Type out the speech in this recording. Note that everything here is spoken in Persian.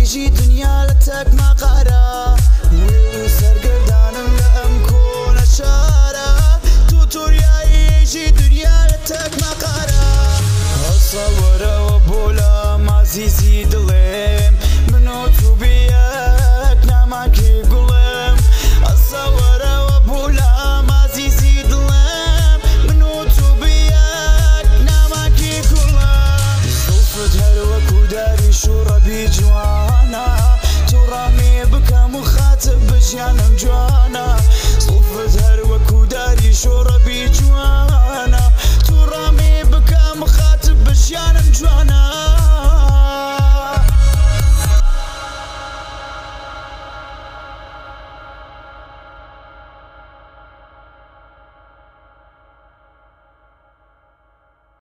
ئێژی دنیا لە تەک مەقارە وێ سەرگەردانم لە ئەم کۆنە شارە تووتوریایی ئێژی دنیا لە تەک مەقارە هەسە وەرەوە بۆ لە مازیزی دڵێم من و تو بەیەک ناماکێ گوڵم هەسە وەرەوە بۆ لە مازیزی دڵێم من و تو بەیەک ناماکێ گوڵم زوڵفت هەر وەکو داریش و ڕەبی جوانە تو ڕامێ بکەم و خاتب بە ژیانم جوانە